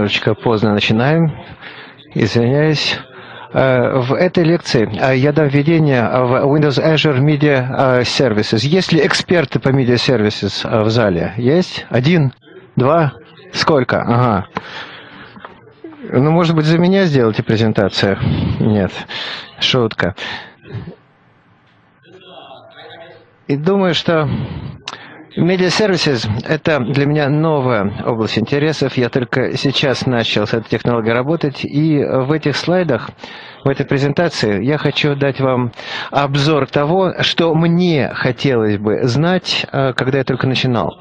немножечко поздно начинаем. Извиняюсь. В этой лекции я дам введение в Windows Azure Media Services. Есть ли эксперты по Media Services в зале? Есть? Один? Два? Сколько? Ага. Ну, может быть, за меня сделайте презентацию? Нет. Шутка. И думаю, что Media Services – это для меня новая область интересов. Я только сейчас начал с этой технологией работать. И в этих слайдах, в этой презентации я хочу дать вам обзор того, что мне хотелось бы знать, когда я только начинал.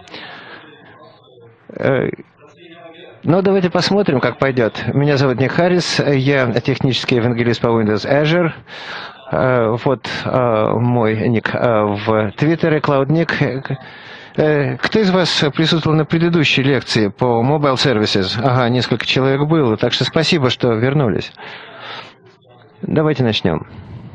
Но давайте посмотрим, как пойдет. Меня зовут Ник Харрис, я технический евангелист по Windows Azure. Вот мой ник в Твиттере, CloudNick. Кто из вас присутствовал на предыдущей лекции по Mobile Services? Ага, несколько человек было, так что спасибо, что вернулись. Давайте начнем.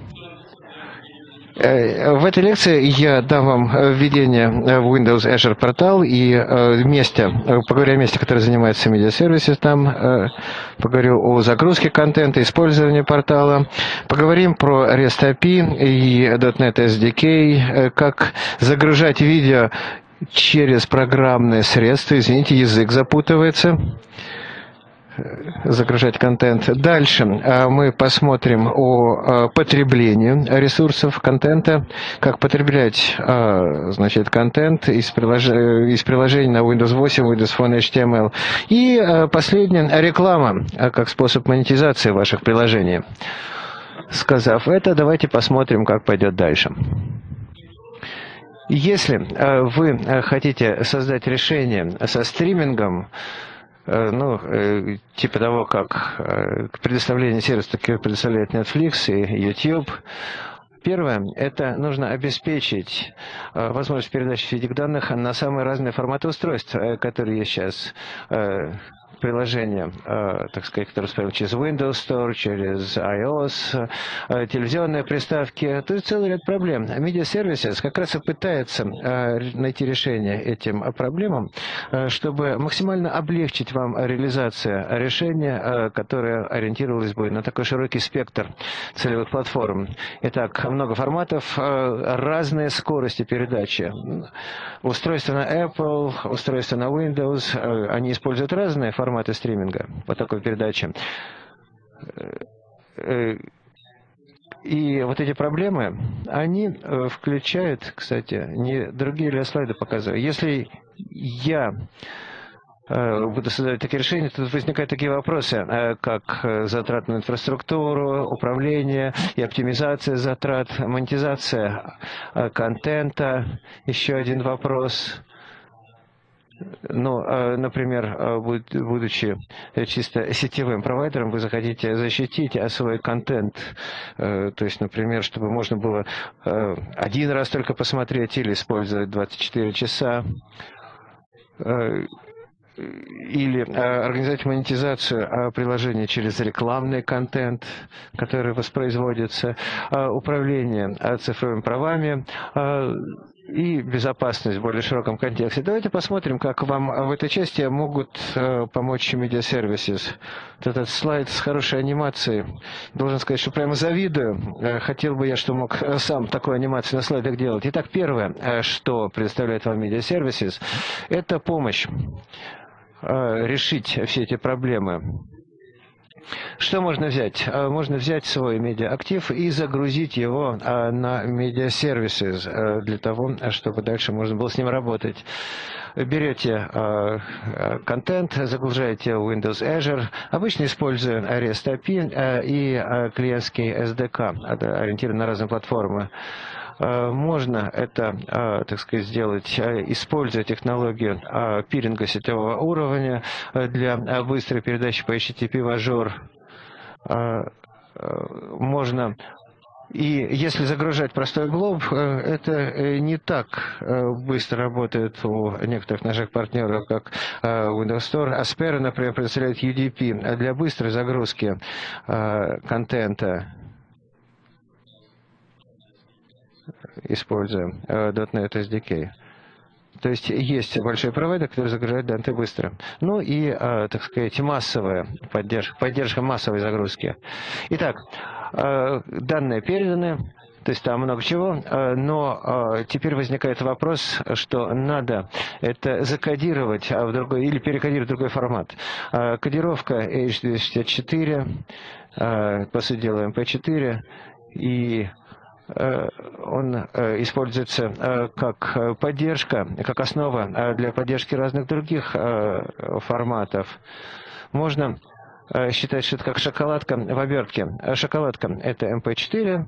В этой лекции я дам вам введение в Windows Azure портал и поговорю о месте, которое занимается Media Services там, поговорю о загрузке контента, использовании портала, поговорим про REST API и .NET SDK, как загружать видео через программные средства. Извините, язык запутывается. Загружать контент. Дальше мы посмотрим о потреблении ресурсов контента, как потреблять, значит, контент из приложений на Windows 8, Windows Phone HTML. И последнее, реклама, как способ монетизации ваших приложений. Сказав это, давайте посмотрим, как пойдет дальше. Если вы хотите создать решение со стримингом, ну, типа того, как предоставление сервиса, как предоставляет Netflix и YouTube. Первое, это нужно обеспечить возможность передачи фидик-данных на самые разные форматы устройств, которые есть сейчас. Приложения, так сказать, которые успели через Windows Store, через iOS, телевизионные приставки. То есть целый ряд проблем. Media Services как раз и пытается найти решение этим проблемам, чтобы максимально облегчить вам реализацию решения, которое ориентировалось бы на такой широкий спектр целевых платформ. Итак, много форматов, разные скорости передачи. Устройства на Apple, устройства на Windows, они используют разные форматы стриминга по такой передаче. И вот эти проблемы, они включают, кстати, не другие ли слайды показываю. Если я буду создавать такие решения, тут возникают такие вопросы, как затрат на инфраструктуру, управление и оптимизация затрат, монетизация контента, еще один вопрос. Ну, например, будучи чисто сетевым провайдером, вы захотите защитить свой контент, то есть, например, чтобы можно было один раз только посмотреть или использовать 24 часа, или организовать монетизацию приложения через рекламный контент, который воспроизводится, управление цифровыми правами, и безопасность в более широком контексте. Давайте посмотрим, как вам в этой части могут помочь Media Services. Вот этот слайд с хорошей анимацией. Должен сказать, что прямо завидую. Хотел бы я, что мог сам такую анимацию на слайдах делать. Итак, первое, что предоставляет вам Media Services, это помощь решить все эти проблемы. Что можно взять? Можно взять свой медиа-актив и загрузить его на Media Services для того, чтобы дальше можно было с ним работать. Берете контент, загружаете в Windows Azure, обычно используя REST API и клиентский SDK, ориентированный на разные платформы. Можно это, так сказать, сделать, используя технологию пиринга сетевого уровня для быстрой передачи по HTTP в Azure. Можно, и если загружать простой глоб, это не так быстро работает у некоторых наших партнеров, как Windows Store. Aspera, например, предоставляет UDP для быстрой загрузки контента, используя .NET SDK. То есть есть большой провайдер, который загружает данные быстро. Ну и, так сказать, массовая поддержка массовой загрузки. Итак, данные переданы, то есть там много чего, но теперь возникает вопрос, что надо это закодировать в другой или перекодировать в другой формат. Кодировка H264, по сути дела MP4, и он используется как поддержка, как основа для поддержки разных других форматов. Можно считать, что это как шоколадка в обертке. Шоколадка – это MP4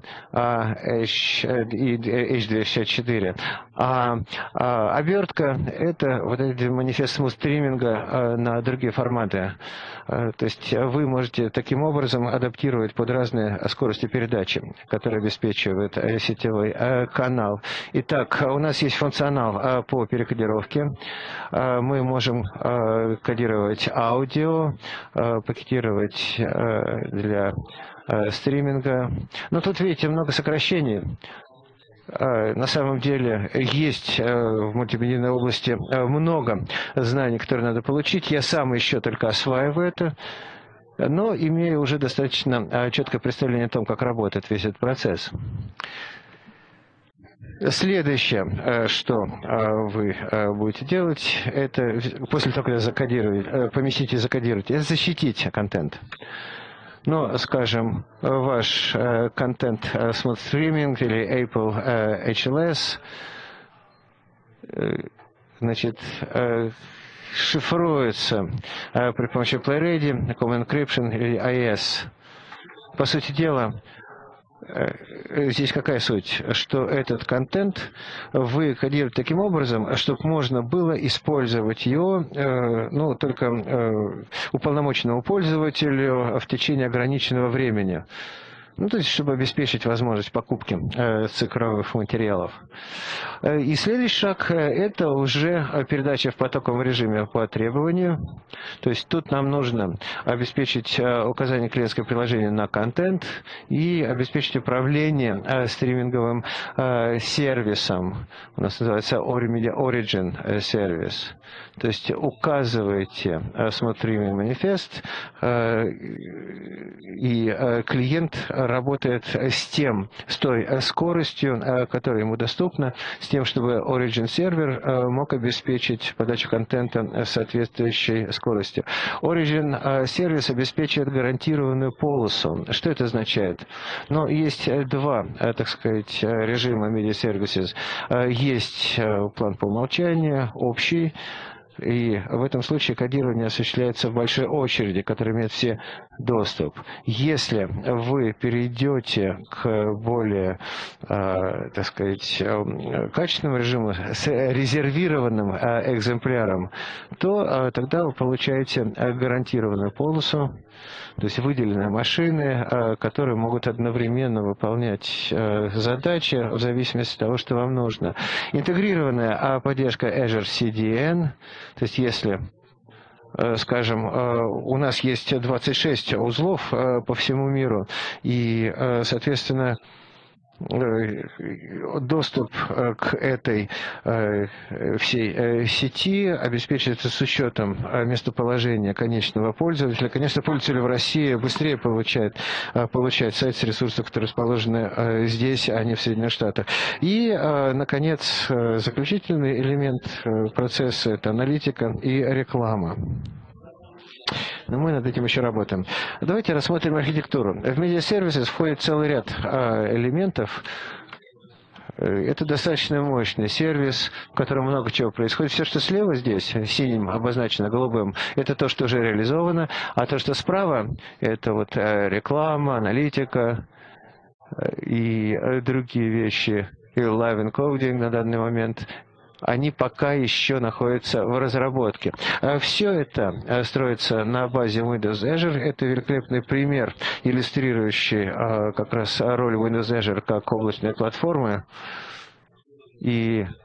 и H264, а обертка – это вот этот манифест смут-стриминга на другие форматы. То есть вы можете таким образом адаптировать под разные скорости передачи, которые обеспечивают сетевой канал. Итак, у нас есть функционал по перекодировке. Мы можем кодировать аудио, пакетировать для стриминга. Но тут, видите, много сокращений. На самом деле есть в мультимедийной области много знаний, которые надо получить. Я сам еще только осваиваю это, но имею уже достаточно четкое представление о том, как работает весь этот процесс. Следующее, что вы будете делать, это после того, как поместите и закодируете, это защитить контент. Ну, скажем, ваш контент Smooth Streaming или Apple HLS, значит, шифруется при помощи PlayReady, Common Encryption или AES. По сути дела, здесь какая суть? Что этот контент вы кодируете таким образом, чтобы можно было использовать его, ну, только уполномоченному пользователю в течение ограниченного времени. Ну, то есть, чтобы обеспечить возможность покупки цифровых материалов. И следующий шаг – это уже передача в потоковом режиме по требованию. То есть, тут нам нужно обеспечить указание клиентского приложения на контент и обеспечить управление стриминговым сервисом. У нас называется Media Origin сервис. То есть, указываете Smooth Streaming манифест, и клиент работает с той скоростью, которая ему доступна, с тем, чтобы Origin сервер мог обеспечить подачу контента соответствующей скоростью. Origin сервис обеспечивает гарантированную полосу. Что это означает? Ну, есть два, так сказать, режима Media Services. Есть план по умолчанию, общий. И в этом случае кодирование осуществляется в большой очереди, которая имеет все доступ. Если вы перейдете к более, так сказать, качественному режиму с резервированным экземпляром, то тогда вы получаете гарантированную полосу, то есть выделенные машины, которые могут одновременно выполнять задачи в зависимости от того, что вам нужно. Интегрированная поддержка Azure CDN, то есть если, скажем, у нас есть 26 узлов по всему миру, и, соответственно, доступ к этой всей сети обеспечивается с учетом местоположения конечного пользователя. Конечно, пользователи в России быстрее получают сайт с ресурсов, которые расположены здесь, а не в Соединенных Штатах. И, наконец, заключительный элемент процесса – это аналитика и реклама. Но мы над этим еще работаем. Давайте рассмотрим архитектуру. В Media Services входит целый ряд элементов. Это достаточно мощный сервис, в котором много чего происходит. Все, что слева здесь, синим обозначено, голубым, это то, что уже реализовано. А то, что справа, это вот реклама, аналитика и другие вещи. И live encoding на данный момент. Они пока еще находятся в разработке. Все это строится на базе Windows Azure. Это великолепный пример, иллюстрирующий как раз роль Windows Azure как облачной платформы. И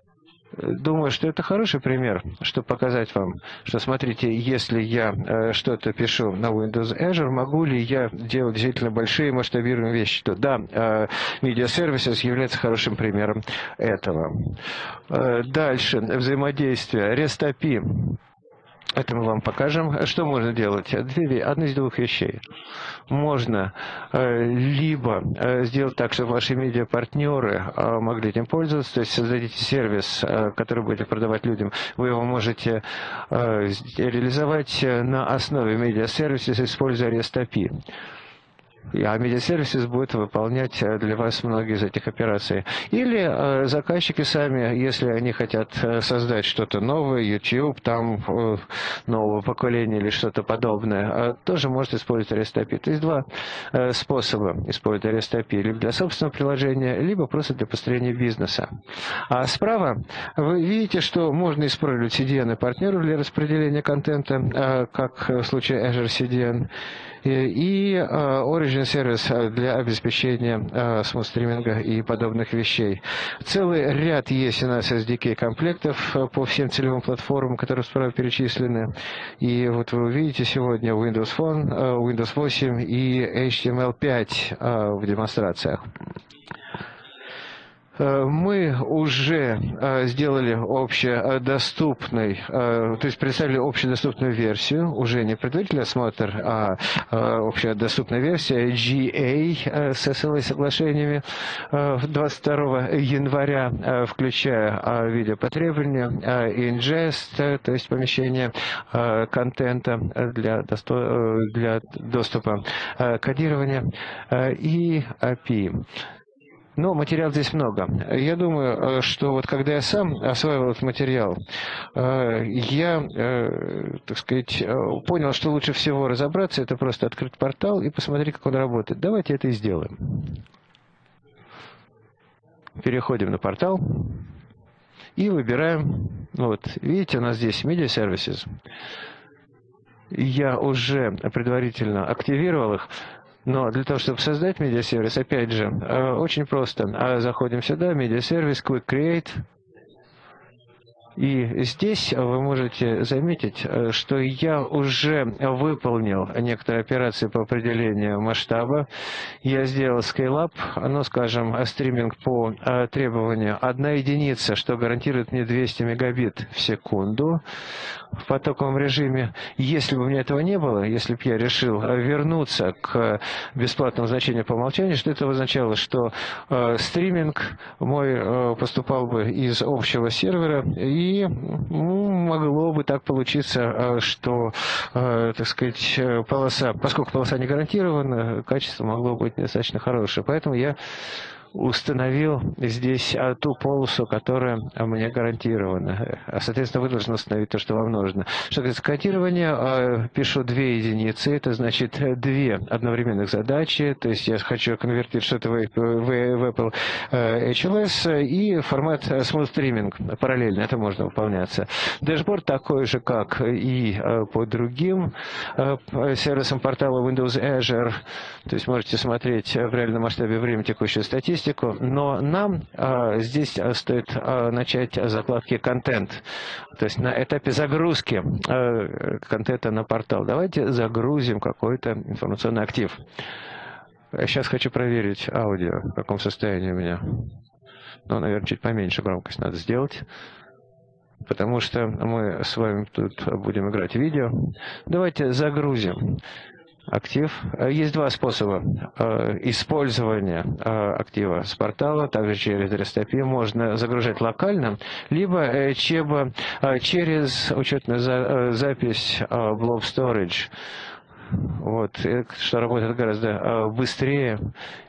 Думаю, что это хороший пример, чтобы показать вам, что смотрите, если я что-то пишу на Windows Azure, могу ли я делать действительно большие масштабируемые вещи? То да, Media Services является хорошим примером этого. Дальше, взаимодействие, REST API. Это мы вам покажем. Что можно делать? Одна из двух вещей. Можно либо сделать так, чтобы ваши медиапартнеры могли этим пользоваться, то есть создадите сервис, который будете продавать людям. Вы его можете реализовать на основе медиасервиса, используя REST API. А Media Services будет выполнять для вас многие из этих операций. Или заказчики сами, если они хотят создать что-то новое, YouTube, там нового поколения или что-то подобное, тоже может использовать REST API. То есть два способа использовать REST API. Либо для собственного приложения, либо просто для построения бизнеса. А справа вы видите, что можно использовать CDN и партнеров для распределения контента, как в случае Azure CDN, и Origin сервис для обеспечения смут-стриминга и подобных вещей. Целый ряд есть у нас SDK комплектов по всем целевым платформам, которые справа перечислены. И вот вы увидите сегодня Windows Phone, Windows 8 и HTML5 в демонстрациях. Мы уже сделали общедоступный, то есть представили общедоступную версию, уже не предварительный осмотр, а общедоступная версия GA с SLA-соглашениями 22 января, включая видеопотребования, ingest, то есть помещение контента для доступа, кодирования и API. Но материал здесь много. Я думаю, что вот когда я сам осваивал этот материал, я, так сказать, понял, что лучше всего разобраться, это просто открыть портал и посмотреть, как он работает. Давайте это и сделаем. Переходим на портал и выбираем, вот, видите, у нас здесь Media Services. Я уже предварительно активировал их. Но для того, чтобы создать медиасервис, опять же, очень просто. Заходим сюда, медиасервис, Quick Create. И здесь вы можете заметить, что я уже выполнил некоторые операции по определению масштаба. Я сделал scale-up, ну, скажем, стриминг по требованию 1 единица, что гарантирует мне 200 мегабит в секунду в потоковом режиме. Если бы у меня этого не было, если бы я решил вернуться к бесплатному значению по умолчанию, что это означало, что стриминг мой поступал бы из общего сервера, и могло бы так получиться, что, так сказать, полоса, поскольку полоса не гарантирована, качество могло быть недостаточно хорошее. Поэтому я установил здесь ту полосу, которая мне гарантирована. Соответственно, вы должны установить то, что вам нужно. Что касается кодирования, пишу 2 единицы, это значит 2 одновременных задачи, то есть я хочу конвертировать что-то в Apple HLS и формат Smooth Streaming параллельно, это можно выполняться. Дэшборд такой же, как и по другим сервисам портала Windows Azure, то есть можете смотреть в реальном масштабе времени текущую статистику, но нам здесь стоит начать с закладки контент, то есть на этапе загрузки контента на портал. Давайте загрузим какой-то информационный актив. Сейчас хочу проверить аудио, в каком состоянии у меня. Ну, наверное, чуть поменьше громкость надо сделать, потому что мы с вами тут будем играть видео. Давайте загрузим актив. Есть 2 способа использования актива с портала, также через REST API. Можно загружать локально, либо через учетную запись Blob Storage. Вот, что работает гораздо быстрее,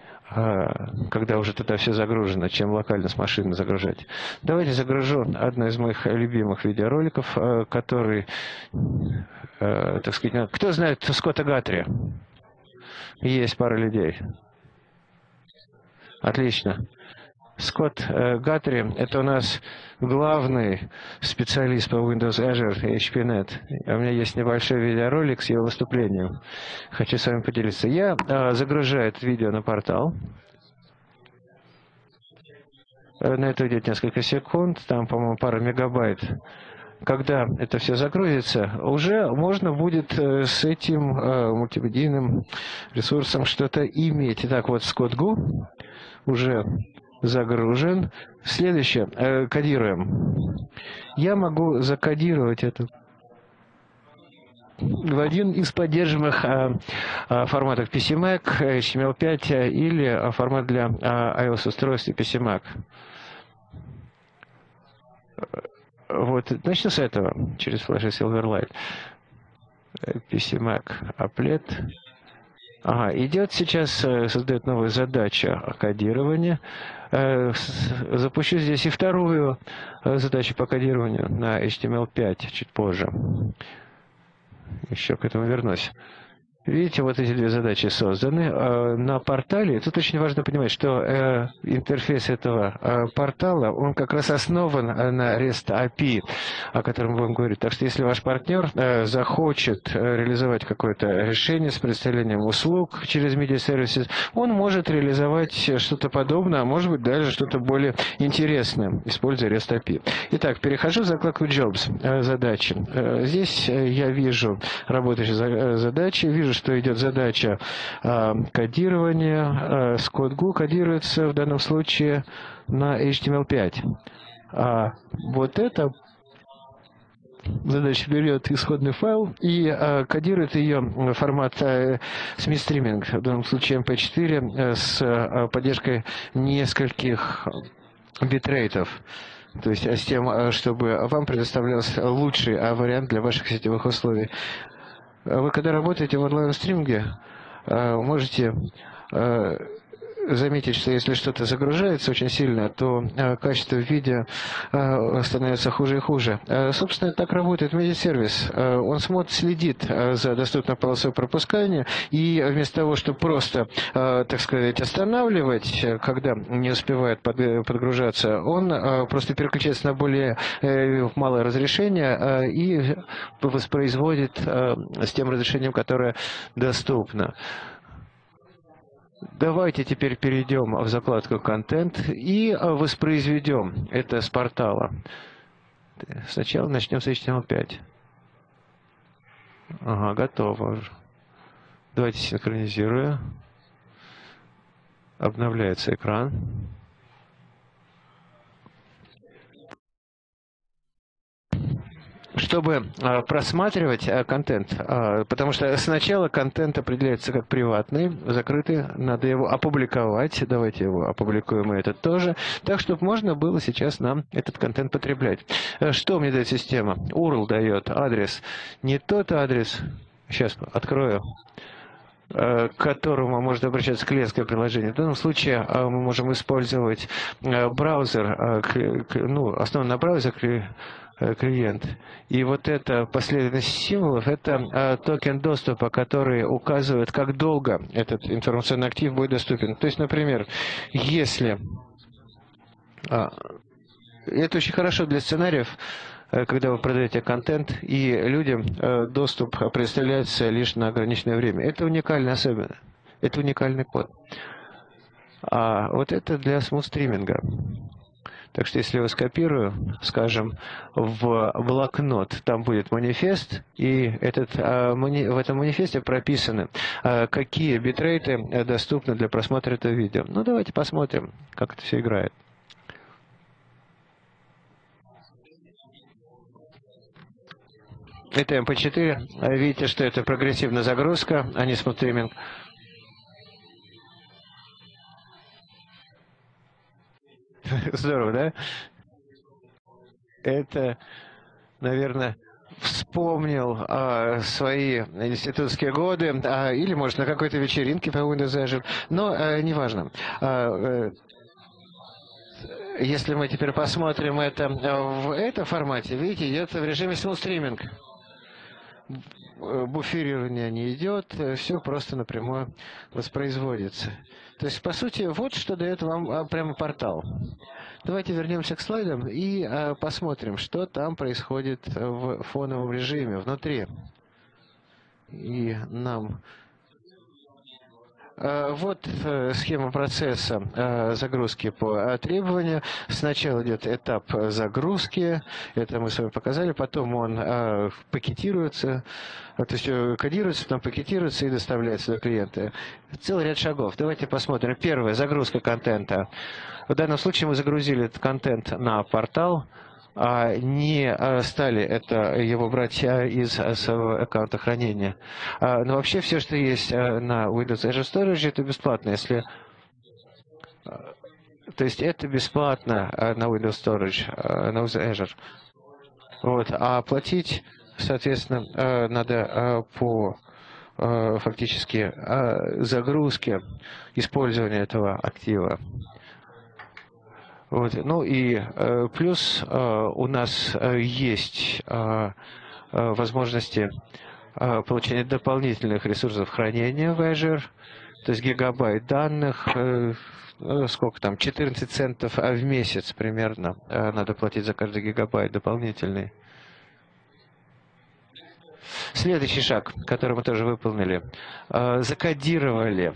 когда уже туда все загружено, чем локально с машины загружать. Давайте загружу одно из моих любимых видеороликов, который, так сказать, кто знает Скотта Гатри? Есть пара людей. Отлично. Скотт Гатри – это у нас главный специалист по Windows Azure и HPNet. У меня есть небольшой видеоролик с его выступлением. Хочу с вами поделиться. Я загружаю это видео на портал. На это уйдет несколько секунд, там, по-моему, пара мегабайт. Когда это все загрузится, уже можно будет с этим мультимедийным ресурсом что-то иметь. Итак, вот ScottGo уже загружен. Следующее. Кодируем. Я могу закодировать это в один из поддерживаемых форматов PC-Mac, HTML5 или формат для iOS-устройств и PC-Mac. Вот, начну с этого, через Flash и Silverlight. PC-Mac Applet. Ага, идет сейчас, создает новую задачу кодирования. Запущу здесь и вторую задачу по кодированию на HTML5 чуть позже. Еще к этому вернусь. Видите, вот эти две задачи созданы на портале. Тут очень важно понимать, что интерфейс этого портала, он как раз основан на REST API, о котором мы будем говорить. Так что если ваш партнер захочет реализовать какое-то решение с представлением услуг через Media Services, он может реализовать что-то подобное, а может быть даже что-то более интересное, используя REST API. Итак, перехожу в закладку Jobs, задачи. Здесь я вижу работающие задачи, вижу, что идет задача кодирования. ScottGo кодируется в данном случае на HTML5. А вот эта задача берет исходный файл и кодирует ее в формат SMIST-стриминг, в данном случае MP4, с поддержкой нескольких битрейтов. То есть с тем, чтобы вам предоставлялся лучший вариант для ваших сетевых условий. Вы когда работаете в онлайн-стриминге, можете заметить, что если что-то загружается очень сильно, то качество видео становится хуже и хуже. Собственно, так работает медиасервис. Он следит за доступной полосой пропускания, и вместо того, чтобы просто, так сказать, останавливать, когда не успевает подгружаться, он просто переключается на более малое разрешение и воспроизводит с тем разрешением, которое доступно. Давайте теперь перейдем в закладку «Контент» и воспроизведем это с портала. Сначала начнем с HTML5. Ага, готово. Давайте синхронизирую. Обновляется экран. Чтобы просматривать контент, потому что сначала контент определяется как приватный, закрытый, надо его опубликовать, давайте его опубликуем и этот тоже, так, чтобы можно было сейчас нам этот контент потреблять. Что мне дает система? URL дает адрес, не тот адрес, сейчас открою, к которому можно обращаться клиентское приложение. В данном случае мы можем использовать браузер, основан на браузер, клиент. И вот эта последовательность символов, это токен доступа, который указывает, как долго этот информационный актив будет доступен. То есть, например, если... Это очень хорошо для сценариев, когда вы продаете контент, и людям доступ предоставляется лишь на ограниченное время. Это уникальная особенность. Это уникальный код. А вот это для смут-стриминга. Так что если я его скопирую, скажем, в блокнот, там будет манифест, и в этом манифесте прописаны, какие битрейты доступны для просмотра этого видео. Ну, давайте посмотрим, как это все играет. Это MP4. Видите, что это прогрессивная загрузка, а не смут-стриминг. Здорово, да? Это, наверное, вспомнил свои институтские годы, или, может, на какой-то вечеринке по Windows Azure, но неважно. Если мы теперь посмотрим это в этом формате, видите, идет в режиме смут-стриминг. Буферирование не идет, все просто напрямую воспроизводится. То есть, по сути, вот что дает вам прямо портал. Давайте вернемся к слайдам и посмотрим, что там происходит в фоновом режиме внутри. И нам Вот схема процесса загрузки по требованию. Сначала идет этап загрузки, это мы с вами показали, потом он пакетируется, то есть кодируется, потом пакетируется и доставляется до клиента. Целый ряд шагов. Давайте посмотрим. Первое, загрузка контента. В данном случае мы загрузили этот контент на портал, не стали это его брать из своего аккаунта хранения. Но вообще все, что есть на Windows Azure Storage, это бесплатно. Если, то есть это бесплатно на Windows Storage, на Windows Azure. Вот. А платить, соответственно, надо по фактически загрузке использования этого актива. Вот. Ну и плюс у нас есть возможности получения дополнительных ресурсов хранения в Azure, то есть гигабайт данных, сколько там, 14 центов в месяц примерно надо платить за каждый гигабайт дополнительный. Следующий шаг, который мы тоже выполнили, закодировали,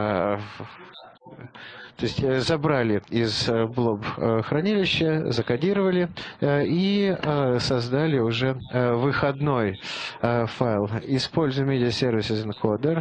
то есть забрали из блоб хранилища, закодировали и создали уже выходной файл. Используем Media Services Encoder.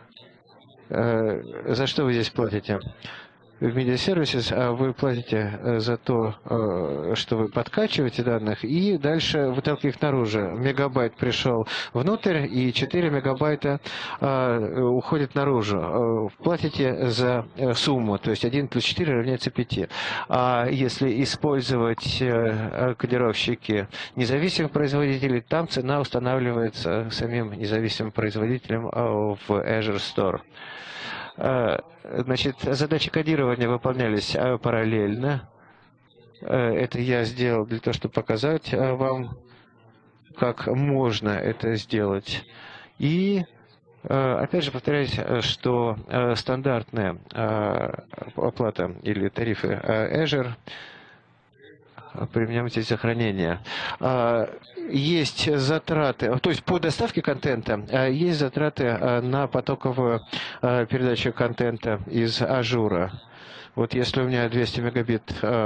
За что вы здесь платите? В Media Services вы платите за то, что вы подкачиваете данных, и дальше выталкиваете их наружу. Мегабайт пришел внутрь, и 4 мегабайта уходит наружу. Платите за сумму, то есть 1 плюс 4 равняется 5. А если использовать кодировщики независимых производителей, там цена устанавливается самим независимым производителем в Azure Store. Значит, задачи кодирования выполнялись параллельно. Это я сделал для того, чтобы показать вам, как можно это сделать. И, опять же, повторяюсь, что стандартная оплата или тарифы Azure применяем здесь сохранение. Есть затраты, то есть по доставке контента есть затраты на потоковую передачу контента из Ажура. Вот если у меня 200 мегабит,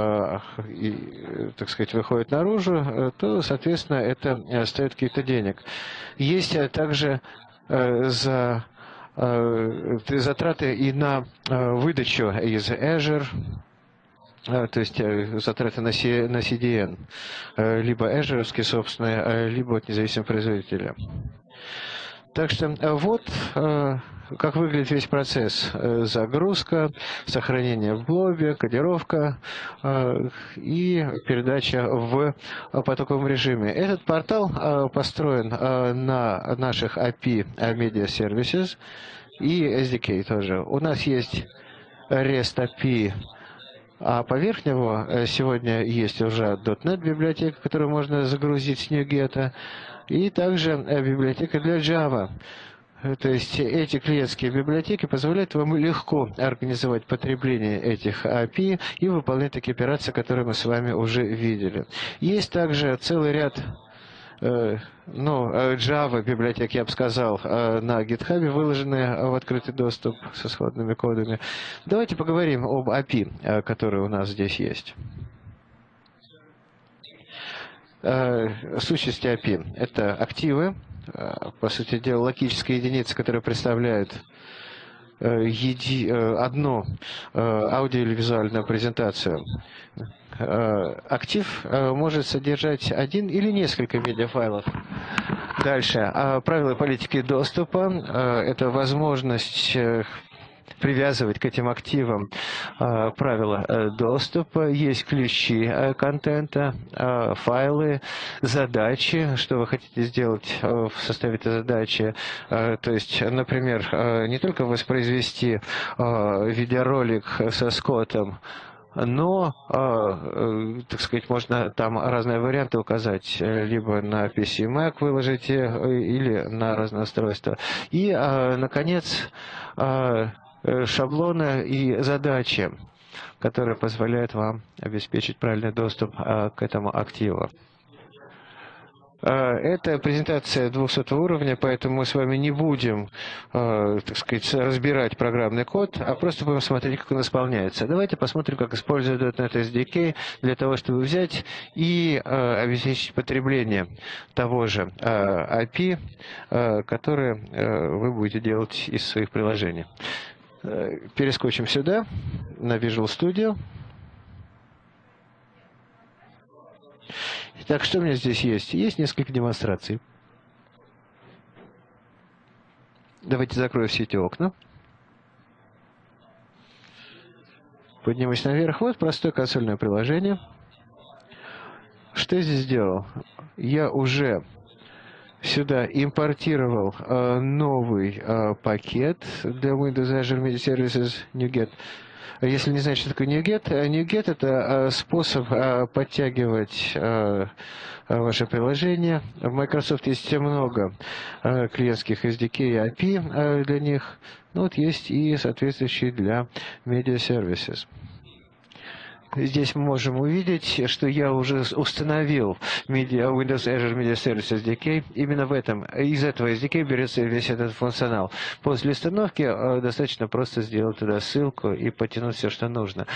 так сказать, выходит наружу, то, соответственно, это стоит каких-то денег. Есть также затраты и на выдачу из Azure, то есть затраты на CDN, либо Azure, собственные, либо от независимого производителя. Так что вот как выглядит весь процесс. Загрузка, сохранение в блобе, кодировка и передача в потоковом режиме. Этот портал построен на наших API Media Services и SDK тоже. У нас есть REST API, а поверх него сегодня есть уже .NET библиотека, которую можно загрузить с NuGet, и также библиотека для Java. То есть эти клиентские библиотеки позволяют вам легко организовать потребление этих API и выполнять такие операции, которые мы с вами уже видели. Есть также целый ряд Java библиотек, я бы сказал, на GitHub выложены в открытый доступ с исходными кодами. Давайте поговорим об API, которые у нас здесь есть. Сущности API – это активы, по сути дела, логические единицы, которые представляют одну аудио- или визуальную презентацию. Актив может содержать один или несколько медиафайлов. Дальше. Правила политики доступа – это возможность привязывать к этим активам правила доступа, есть ключи контента, файлы, задачи, что вы хотите сделать в составе этой задачи. То есть, например, не только воспроизвести видеоролик со скотом, но, так сказать, можно там разные варианты указать, либо на PC Mac выложите, или на разные устройства. И, наконец, шаблоны и задачи, которые позволяют вам обеспечить правильный доступ к этому активу. Это презентация 200 уровня, поэтому мы с вами не будем, так сказать, разбирать программный код, а просто будем смотреть, как он исполняется. Давайте посмотрим, как используют .NET SDK для того, чтобы взять и обеспечить потребление того же API, которое вы будете делать из своих приложений. Перескочим сюда, на Visual Studio. Итак, что у меня здесь есть? Есть несколько демонстраций. Давайте закрою все эти окна. Поднимусь наверх. Вот простое консольное приложение. Что я здесь сделал? Я уже сюда импортировал новый пакет для Windows Azure Media Services NuGet. Если не знаете, что такое NuGet, NuGet – это способ подтягивать ваше приложение. В Microsoft есть много клиентских SDK и API для них. Но вот есть и соответствующие для Media Services. Здесь мы можем увидеть, что я уже установил Windows Azure Media Services SDK. Именно из этого SDK берется весь этот функционал. После установки достаточно просто сделать туда ссылку и потянуть все, что нужно.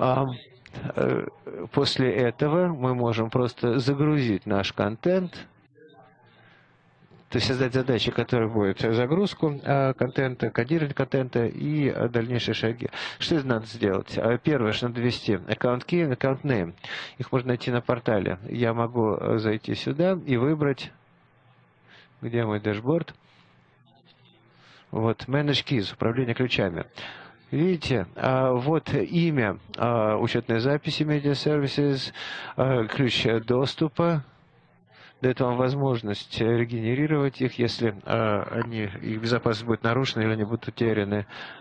После этого мы можем просто загрузить наш контент, то есть создать задачи, которые будут загрузку контента, кодирование контента и дальнейшие шаги. Что это надо сделать? Первое, что надо ввести account key, account name. Их можно найти на портале. Я могу зайти сюда и выбрать, где мой дэшборд. Вот, Manage Keys, управление ключами. Видите, вот имя учетной записи Media Services, ключ доступа. Дает вам возможность регенерировать их, если их безопасность будет нарушена или они будут утеряны.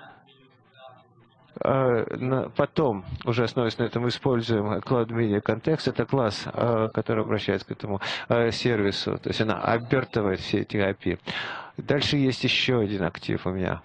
Потом, уже основываясь на этом, используем Cloud Media Context. Это класс, который обращается к этому сервису. То есть она обертывает все эти API. Дальше есть еще один актив у меня.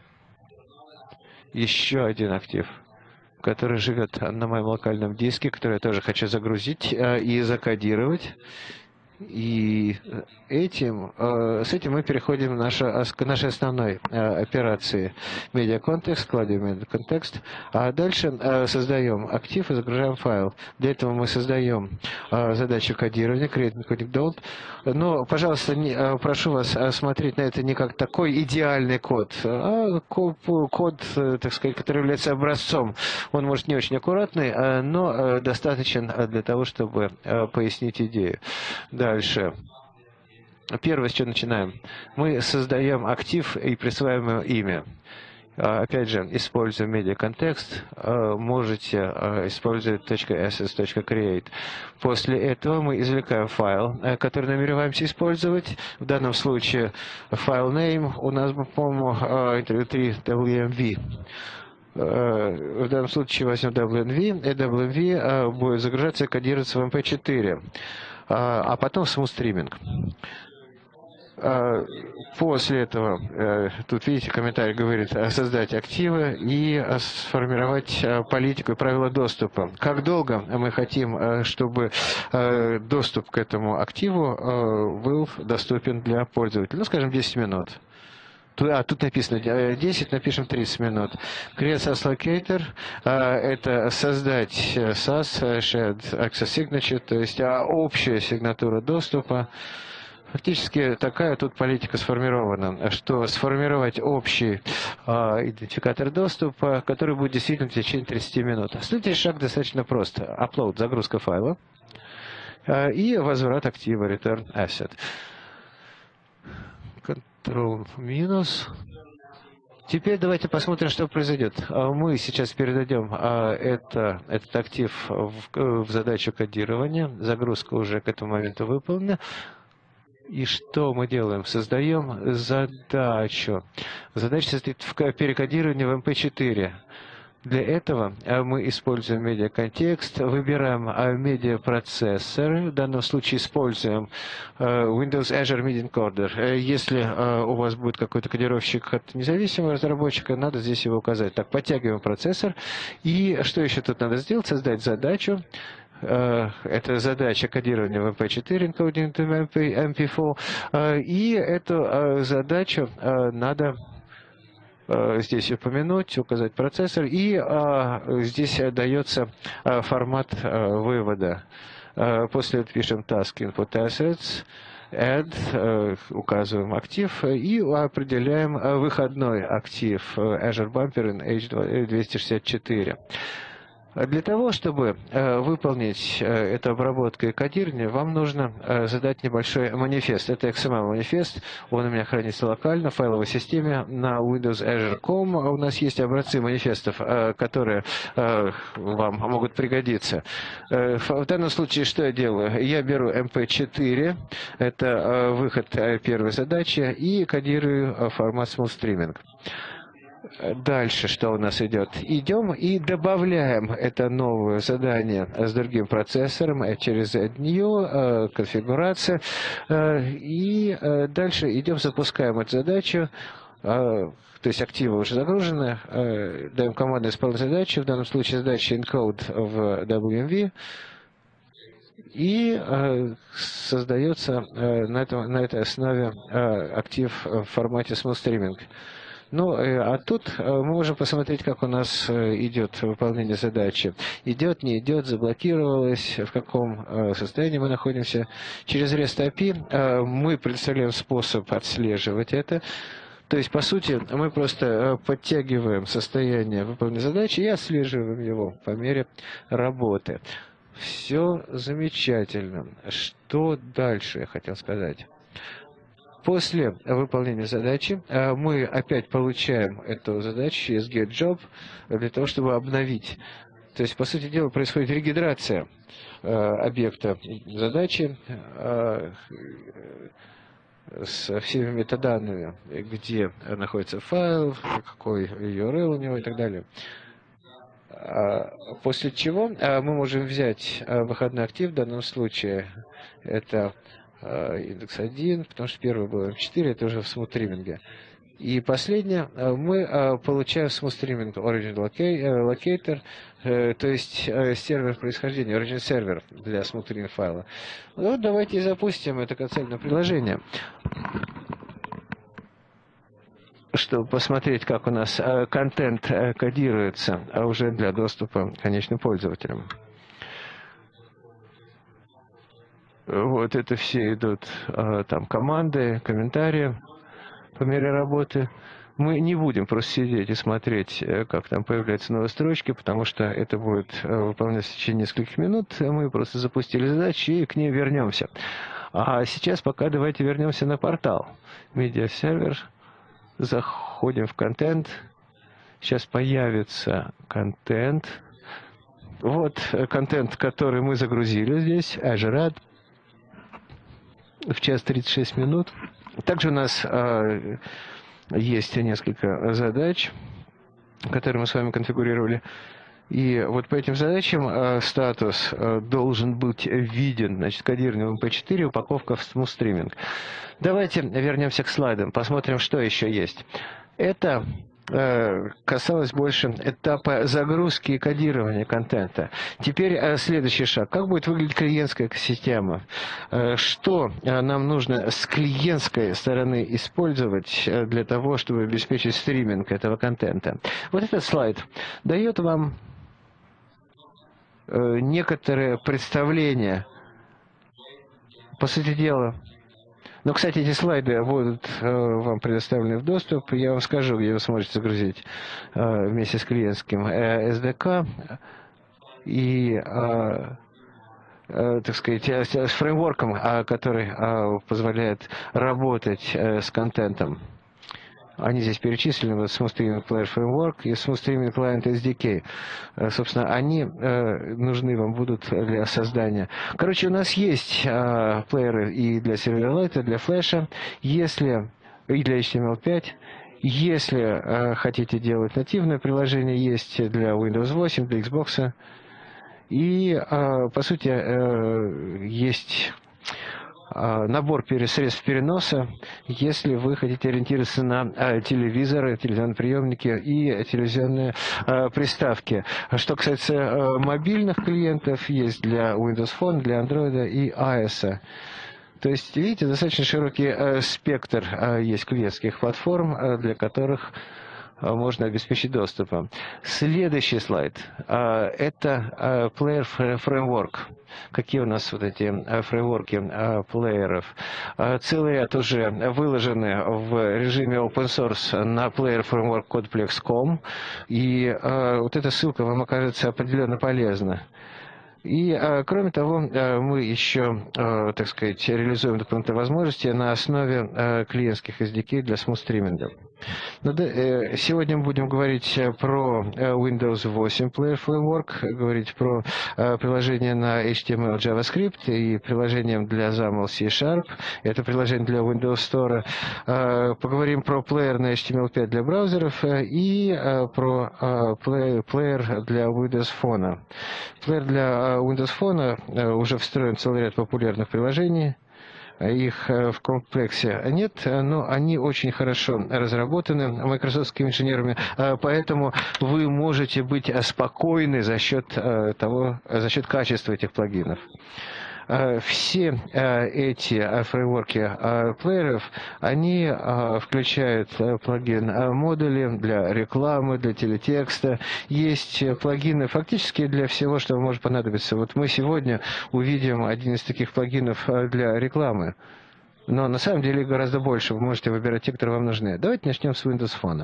Еще один актив, который живет на моем локальном диске, который я тоже хочу загрузить и закодировать. И с этим мы переходим к нашей основной операции Media Context, кладем Media Context, а дальше создаем актив и загружаем файл. Для этого мы создаем задачу кодирования, create encoding don't. Но, пожалуйста, прошу вас смотреть на это не как такой идеальный код, а код, так сказать, который является образцом. Он может не очень аккуратный, но достаточен для того, чтобы пояснить идею. Дальше. Первое, с чего начинаем. Мы создаем актив и присваиваем ему имя. Опять же, используя media контекст, можете использовать .ss.create. После этого мы извлекаем файл, который намереваемся использовать. В данном случае файл name у нас, по-моему, interview 3 WMV. В данном случае возьмем WMV, и WMV будет загружаться и кодироваться в MP4, а потом в smooth streaming. После этого, тут видите, комментарий говорит, создать активы и сформировать политику и правила доступа. Как долго мы хотим, чтобы доступ к этому активу был доступен для пользователя? Ну, скажем, 10 минут. Тут написано 10, напишем 30 минут. Create SAS Locator – это создать SAS, Shared Access Signature, то есть общая сигнатура доступа. Фактически такая тут политика сформирована, что сформировать общий идентификатор доступа, который будет действительно в течение 30 минут. Следующий шаг достаточно прост. Upload, загрузка файла и возврат актива, return asset. Ctrl-минус. Теперь давайте посмотрим, что произойдет. Мы сейчас передадим этот актив в задачу кодирования. Загрузка уже к этому моменту выполнена. И что мы делаем? Создаем задачу. Задача состоит в перекодировании в MP4. Для этого мы используем медиаконтекст, выбираем медиапроцессоры. В данном случае используем Windows Azure Media Encoder. Если у вас будет какой-то кодировщик от независимого разработчика, надо здесь его указать. Так, подтягиваем процессор. И что еще тут надо сделать? Создать задачу. это задача кодирования в MP4, encoding to MP4, и эту задачу надо здесь упомянуть, указать процессор, и здесь дается формат вывода. После этого пишем task input assets, add, указываем актив и определяем выходной актив Azure Bumper H264. Для того, чтобы выполнить эту обработку и кодирование, вам нужно задать небольшой манифест. Это XML-манифест, он у меня хранится локально в файловой системе на Windows Azure.com. У нас есть образцы манифестов, которые вам могут пригодиться. В данном случае что я делаю? Я беру MP4, это выход первой задачи, и кодирую формат Smooth Streaming. Дальше что у нас идет? Идем и добавляем это новое задание с другим процессором через new, конфигурация. И дальше идем, запускаем эту задачу. То есть активы уже загружены. Даем команду исполнить задачу. В данном случае задача encode в WMV. И создается на этой основе актив в формате Smooth Streaming. Ну, а тут мы можем посмотреть, как у нас идет выполнение задачи. Идет, не идет, заблокировалось, в каком состоянии мы находимся. Через REST API мы предоставляем способ отслеживать это. То есть, по сути, мы просто подтягиваем состояние выполненной задачи и отслеживаем его по мере работы. Все замечательно. Что дальше я хотел сказать? После выполнения задачи мы опять получаем эту задачу через getJob для того, чтобы обновить. То есть, по сути дела, происходит регенерация объекта задачи со всеми метаданными, где находится файл, какой URL у него и так далее. После чего мы можем взять выходной актив, в данном случае это индекс 1, потому что первый был M4, это уже в смут-стриминге. И последнее, мы получаем в смут-стриминг Origin Locator, то есть сервер происхождения, Origin сервер для смут-стриминг файла. Ну, давайте запустим это концептное приложение, чтобы посмотреть, как у нас контент кодируется уже для доступа к конечным пользователям. Вот это все идут там команды, комментарии по мере работы. Мы не будем просто сидеть и смотреть, как там появляются новые строчки, потому что это будет выполняться в течение нескольких минут. Мы просто запустили задачу и к ней вернемся. А сейчас пока давайте вернемся на портал. Медиа-сервер. Заходим в контент. Сейчас появится контент. Вот контент, который мы загрузили здесь. Azure Ad. В час 36 минут. Также у нас есть несколько задач, которые мы с вами конфигурировали. И вот по этим задачам статус должен быть виден. Значит, кодирование в MP4, упаковка в Smooth Streaming. Давайте вернемся к слайдам, посмотрим, что еще есть. Это касалось больше этапа загрузки и кодирования контента. Теперь следующий шаг. Как будет выглядеть клиентская система? Что нам нужно с клиентской стороны использовать для того, чтобы обеспечить стриминг этого контента? Вот этот слайд дает вам некоторые представления. По сути дела, но, кстати, эти слайды будут вам предоставлены в доступ. Я вам скажу, где вы сможете загрузить вместе с клиентским SDK и, так сказать, с фреймворком, который позволяет работать с контентом. Они здесь перечислены, вот Smooth Streaming Player Framework и Smooth Streaming Client SDK. Собственно, они нужны вам будут для создания. Короче, у нас есть плееры и для Silverlight, и для Flash, если и для HTML5. Если хотите делать нативное приложение, есть для Windows 8, для Xbox. И, по сути, есть набор средств переноса, если вы хотите ориентироваться на телевизоры, телевизионные приемники и телевизионные приставки. Что касается мобильных клиентов, есть для Windows Phone, для Android и iOS. То есть, видите, достаточно широкий спектр есть клиентских платформ, для которых можно обеспечить доступом. Следующий слайд – это Player Framework. Какие у нас вот эти фреймворки плееров? Целый ряд уже выложены в режиме open source на Player Framework Codeplex.com. И вот эта ссылка вам окажется определенно полезна. И, кроме того, мы еще, так сказать, реализуем дополнительные возможности на основе клиентских SDK для смут-стриминга. Сегодня мы будем говорить про Windows 8 Player Framework, говорить про приложение на HTML, JavaScript и приложение для XAML C#. Это приложение для Windows Store. Поговорим про плеер на HTML5 для браузеров и про плеер для Windows Phone. Плеер для Windows Phone уже встроен целый ряд популярных приложений. Их в комплексе нет, но они очень хорошо разработаны майкрософтскими инженерами, поэтому вы можете быть спокойны за счет качества этих плагинов. Все эти фреймворки плееров, они включают плагин модули для рекламы, для телетекста. Есть плагины фактически для всего, что может понадобиться. Вот мы сегодня увидим один из таких плагинов для рекламы. Но на самом деле гораздо больше. Вы можете выбирать те, которые вам нужны. Давайте начнем с Windows Phone.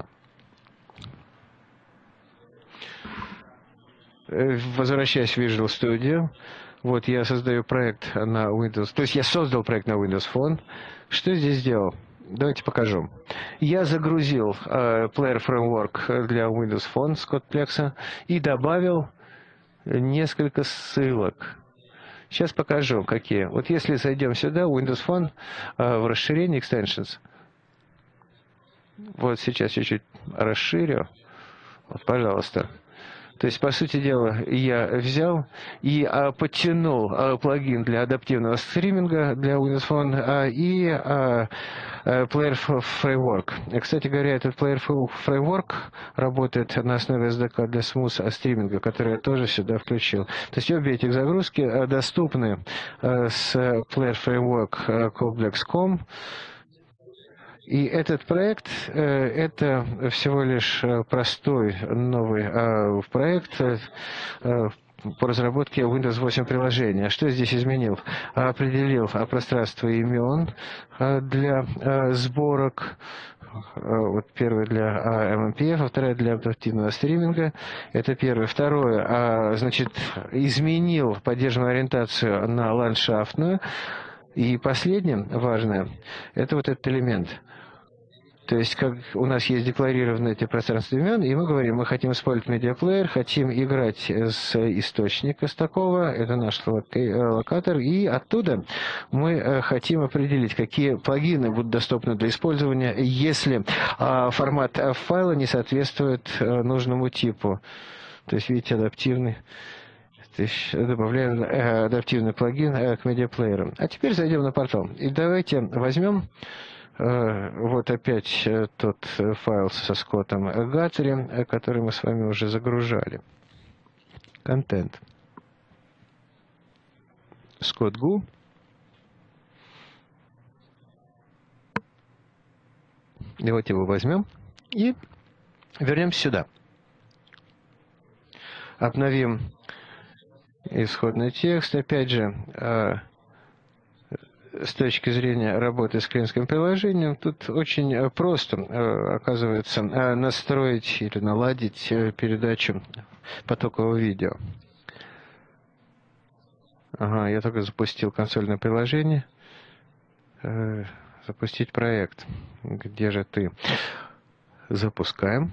Возвращаясь в Visual Studio. Вот я создаю проект на Windows, то есть я создал проект на Windows Phone. Что здесь сделал? Давайте покажу. Я загрузил Player Framework для Windows Phone с Codeplex и добавил несколько ссылок. Сейчас покажу, какие. Вот если зайдем сюда, Windows Phone, в расширении Extensions. Вот сейчас чуть-чуть расширю. Вот, пожалуйста. То есть, по сути дела, я взял и подтянул плагин для адаптивного стриминга для Windows Phone и Player Framework. Кстати говоря, этот Player Framework работает на основе SDK для Smooth стриминга, который я тоже сюда включил. То есть, обе эти загрузки доступны с Player Framework Codeplex.com. И этот проект – это всего лишь простой новый проект по разработке Windows 8 приложения. Что здесь изменил? Определил пространство имен для сборок. Вот первое для MMPF, а второе для адаптивного стриминга. Это первое. Второе, значит, изменил поддерживаемую ориентацию на ландшафтную. И последнее, важное, это вот этот элемент. То есть, как у нас есть декларированы эти пространства имен, и мы говорим, мы хотим использовать медиаплеер, хотим играть с источника с такого, это наш локатор, и оттуда мы хотим определить, какие плагины будут доступны для использования, если формат файла не соответствует нужному типу. То есть, видите, адаптивный. То есть добавляем адаптивный плагин к медиаплееру. А теперь зайдем на портал. И давайте возьмем вот опять тот файл со скотом Guthrie, который мы с вами уже загружали. Контент. Scott.gu. Давайте его возьмем и вернемся сюда. Обновим исходный текст. Опять же, с точки зрения работы с клиентским приложением, тут очень просто, оказывается, настроить или наладить передачу потокового видео. Ага, я только запустил консольное приложение. Запустить проект. Где же ты? Запускаем.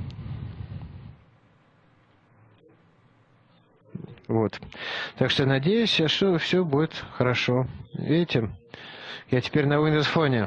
Вот. Так что надеюсь, что все будет хорошо. Видите, я теперь на Windows Phone.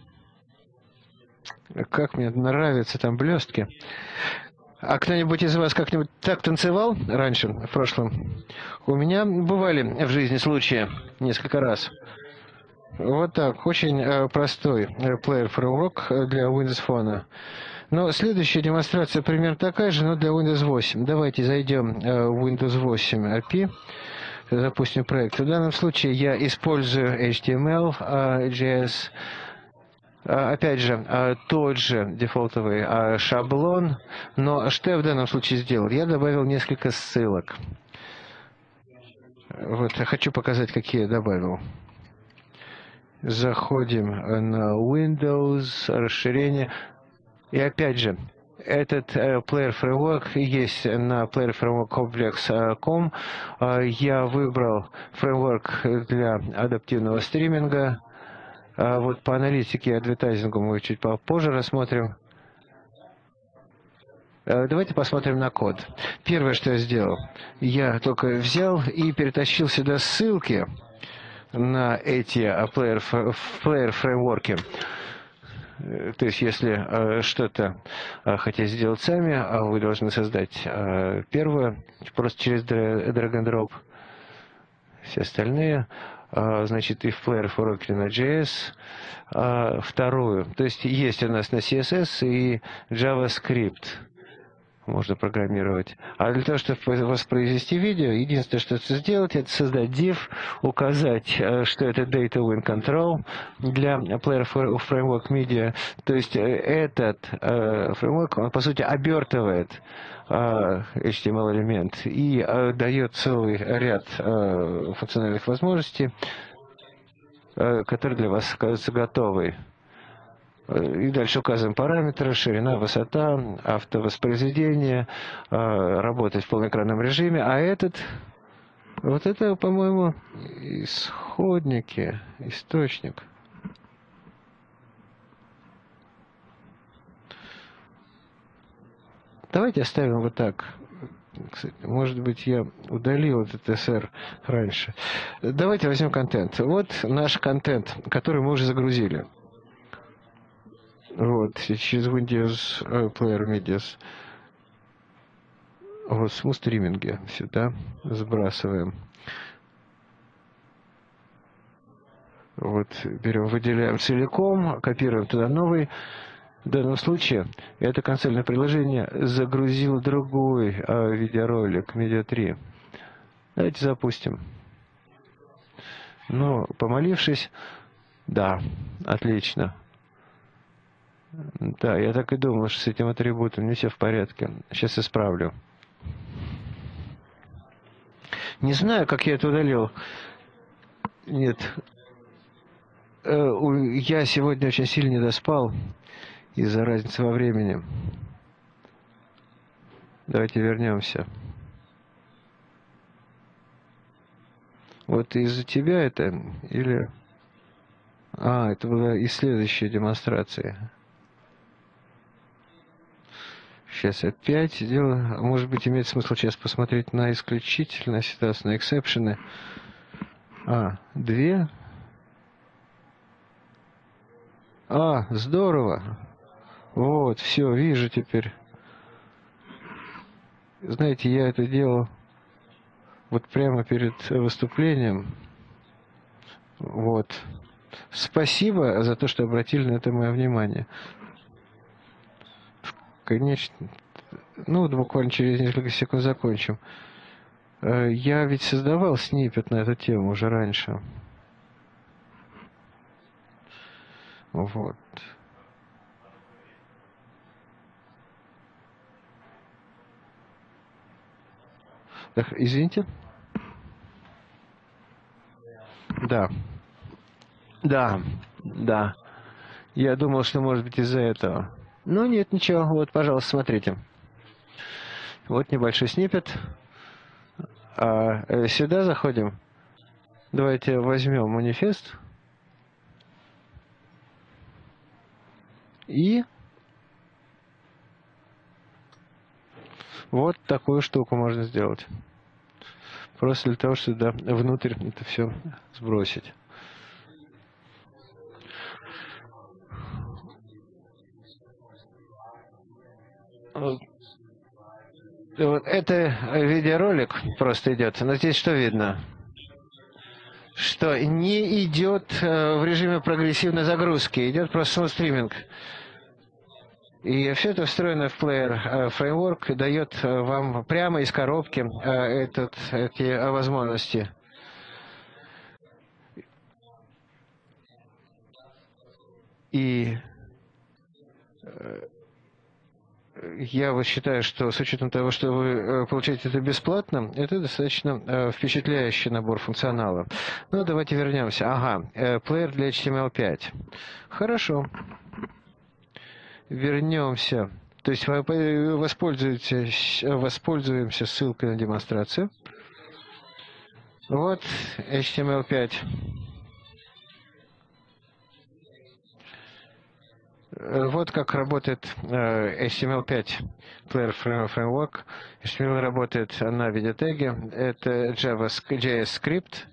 Как мне нравятся там блестки. А кто-нибудь из вас как-нибудь так танцевал раньше, в прошлом? У меня бывали в жизни случаи несколько раз. Вот так, очень простой плеер Framework для Windows Phone. Но следующая демонстрация примерно такая же, но для Windows 8. Давайте зайдем в Windows 8 API, запустим проект. В данном случае я использую HTML, JS. Опять же, тот же дефолтовый шаблон, но что я в данном случае сделал? Я добавил несколько ссылок. Вот, я хочу показать, какие я добавил. Заходим на Windows, расширение. И опять же, этот Player Framework есть на playerframeworkcomplex.com. Я выбрал фреймворк для адаптивного стриминга. Вот по аналитике и адвертайзингу мы чуть попозже рассмотрим. Давайте посмотрим на код. Первое, что я сделал, я только взял и перетащил сюда ссылки на эти плеер-фреймворки. То есть, если что-то хотите сделать сами, вы должны создать первое, просто через drag and drop. Все остальные, значит, и в Player for Rocket на JS. Вторую, то есть у нас на CSS и JavaScript можно программировать. А для того, чтобы воспроизвести видео, единственное, что сделать, это создать div, указать, что это Data Win Control для Player Framework Media. То есть этот фреймворк, он по сути обертывает HTML-элемент и дает целый ряд функциональных возможностей, которые для вас кажутся готовы. И дальше указываем параметры, ширина, высота, автовоспроизведение, работать в полноэкранном режиме. А вот это, по-моему, источник. Давайте оставим вот так. Кстати, может быть, я удалил этот SR раньше. Давайте возьмем контент. Вот наш контент, который мы уже загрузили. Вот, через Windows Player Medias. Вот, в стриминге сюда сбрасываем. Вот, берем, выделяем целиком, копируем туда новый. В данном случае это консольное приложение загрузило другой видеоролик, Media 3. Давайте запустим. Ну, помолившись, да, отлично. Да, я так и думал, что с этим атрибутом не все в порядке. Сейчас исправлю. Не знаю, как я это удалил. Нет. Я сегодня очень сильно не доспал из-за разницы во времени. Давайте вернемся. Вот из-за тебя это или... это была и следующая демонстрация. Сейчас опять сделаю. Может быть, имеет смысл сейчас посмотреть на исключительную ситуацию, на эксепшены. Две. Здорово. Вот, все, вижу теперь. Знаете, я это делал вот прямо перед выступлением. Вот. Спасибо за то, что обратили на это мое внимание. Конечно. Вот буквально через несколько секунд закончим. Я ведь создавал сниппет на эту тему уже раньше. Вот. Так, извините. Да. Я думал, что может быть из-за этого. Но нет, ничего. Вот, пожалуйста, смотрите. Вот небольшой сниппет. Сюда заходим. Давайте возьмем манифест. И вот такую штуку можно сделать. Просто для того, чтобы внутрь это все сбросить. Вот это видеоролик просто идет. Но здесь что видно? что не идет в режиме прогрессивной загрузки, идет просто стриминг. И все это встроено в плеер. Фреймворк дает вам прямо из коробки эти возможности. И я вот считаю, что с учетом того, что вы получаете это бесплатно, это достаточно впечатляющий набор функционала. Ну, давайте вернемся. Ага, плеер для HTML5. Хорошо. Вернемся. То есть воспользуемся ссылкой на демонстрацию. Вот HTML5. Вот как работает HTML5 Player Framework. HTML работает на видеотеге. Это JS-скрипт.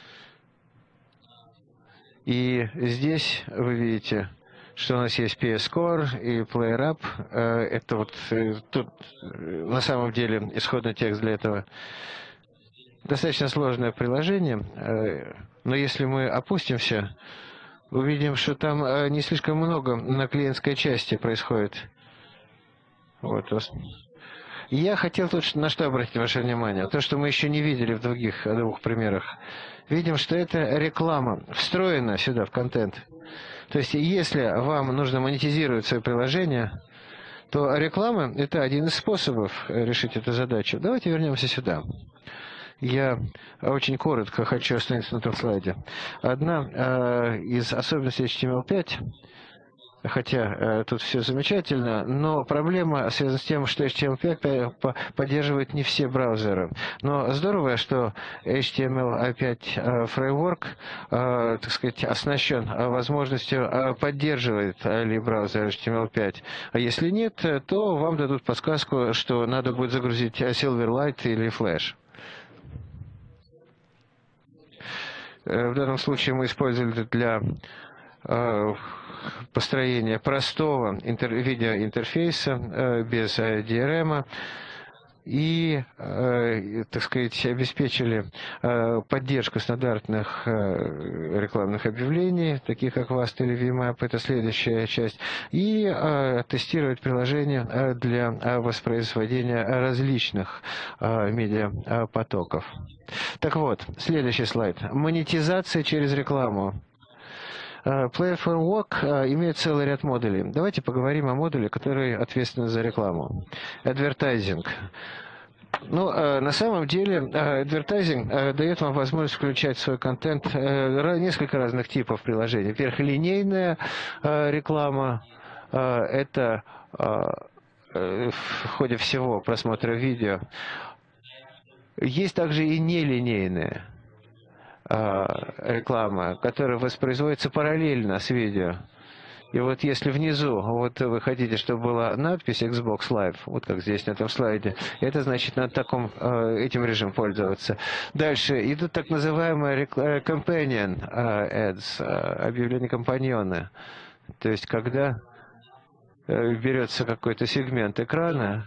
И здесь вы видите, что у нас есть PS Core и Player Up. Это вот тут на самом деле исходный текст для этого. Достаточно сложное приложение, но если мы опустимся, увидим, что там не слишком много на клиентской части происходит. Вот. Я хотел тут на что обратить ваше внимание. То, что мы еще не видели в других двух примерах. Видим, что это реклама встроена сюда, в контент. То есть, если вам нужно монетизировать свое приложение, то реклама – это один из способов решить эту задачу. Давайте вернемся сюда. Я очень коротко хочу остановиться на этом слайде. Одна из особенностей HTML5, хотя тут все замечательно, но проблема связана с тем, что HTML5 поддерживает не все браузеры. Но здорово, что HTML5 фреймворк, так сказать, оснащен возможностью поддерживать ли браузер HTML5. А если нет, то вам дадут подсказку, что надо будет загрузить Silverlight или Flash. В данном случае мы использовали для построения простого видеоинтерфейса без DRM и, так сказать, обеспечили поддержку стандартных рекламных объявлений, таких как WAST или VMAP, это следующая часть, и тестировать приложение для воспроизведения различных медиапотоков. Так вот, следующий слайд. Монетизация через рекламу. Player Framework имеет целый ряд модулей. Давайте поговорим о модуле, который ответственен за рекламу. Advertising. Ну, на самом деле, advertising дает вам возможность включать в свой контент несколько разных типов приложений. Во-первых, линейная реклама. Это в ходе всего просмотра видео. Есть также и нелинейная реклама, которая воспроизводится параллельно с видео. И вот если внизу вот вы хотите, чтобы была надпись Xbox Live, вот как здесь на этом слайде, это значит надо этим режимом пользоваться. Дальше идут так называемые companion ads, объявления компаньона. То есть когда берется какой-то сегмент экрана,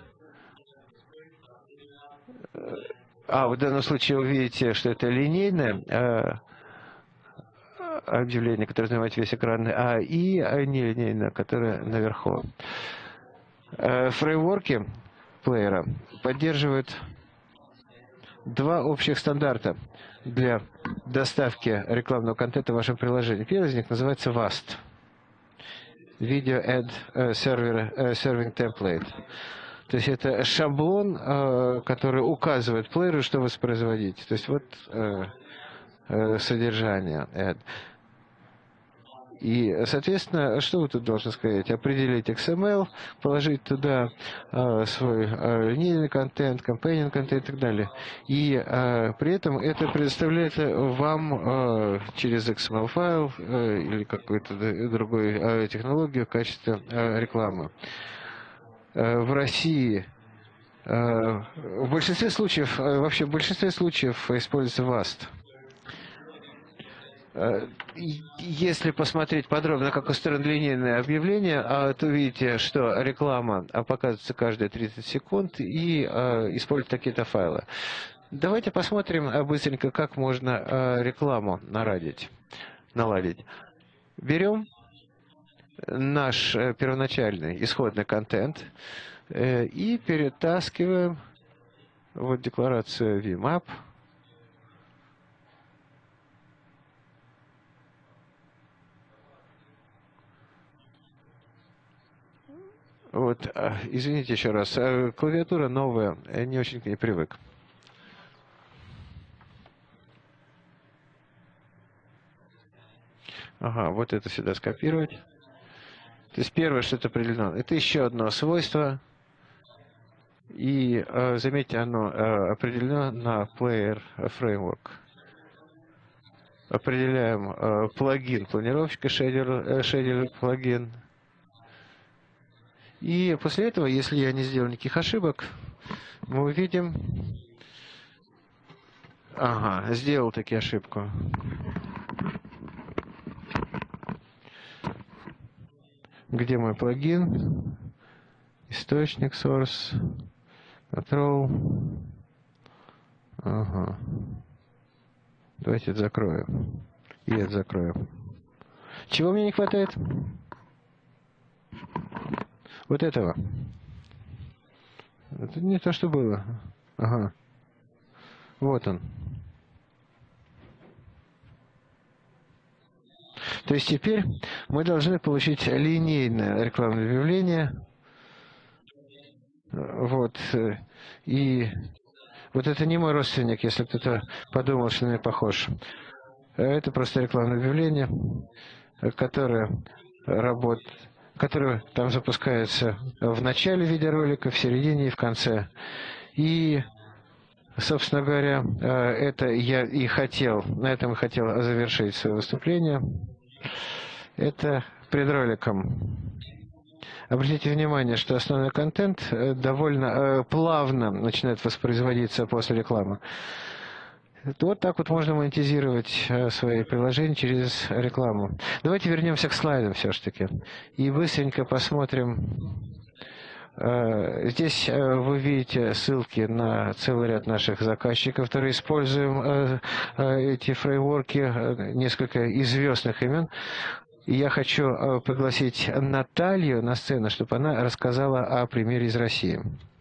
в данном случае вы видите, что это линейное объявление, которое занимает весь экран, и нелинейное, которое наверху. Фреймворки плеера поддерживают два общих стандарта для доставки рекламного контента в вашем приложении. Первый из них называется WAST. Video Ad Serving Template. То есть это шаблон, который указывает плееру, что воспроизводить. То есть вот содержание. И, соответственно, что вы тут должны сказать? Определить XML, положить туда свой линейный контент, companion контент и так далее. И при этом это предоставляет вам через XML файл или какую-то другую технологию в качестве рекламы. В России в большинстве случаев, вообще в большинстве случаев используется WAST. Если посмотреть подробно, как устроено линейное объявление, то видите, что реклама показывается каждые 30 секунд и использует такие-то файлы. Давайте посмотрим быстренько, как можно рекламу наладить. Берем наш первоначальный исходный контент и перетаскиваем вот декларацию VMAP. Вот, извините еще раз, клавиатура новая, я не очень к ней привык. Ага, вот это сюда скопировать. То есть первое, что это определено, это еще одно свойство. И заметьте, оно определено на Player Framework. Определяем плагин планировщика, шейдер плагин. И после этого, если я не сделал никаких ошибок, мы увидим... Ага, сделал таки ошибку. Где мой плагин? Источник, source, control. Ага. Давайте это закроем. И это закроем. Чего мне не хватает? Вот этого. Это не то, что было. Ага. Вот он. То есть теперь мы должны получить линейное рекламное объявление. Вот. И вот это не мой родственник, если кто-то подумал, что на меня похож. Это просто рекламное объявление, которое там запускается в начале видеоролика, в середине и в конце. И, собственно говоря, это я и хотел, на этом и хотел завершить свое выступление. Это предроликом. Обратите внимание, что основной контент довольно плавно начинает воспроизводиться после рекламы. Вот так вот можно монетизировать свои приложения через рекламу. Давайте вернемся к слайдам все-таки и быстренько посмотрим. Здесь вы видите ссылки на целый ряд наших заказчиков, которые используем эти фреймворки, несколько известных имен. И я хочу пригласить Наталью на сцену, чтобы она рассказала о примере из России.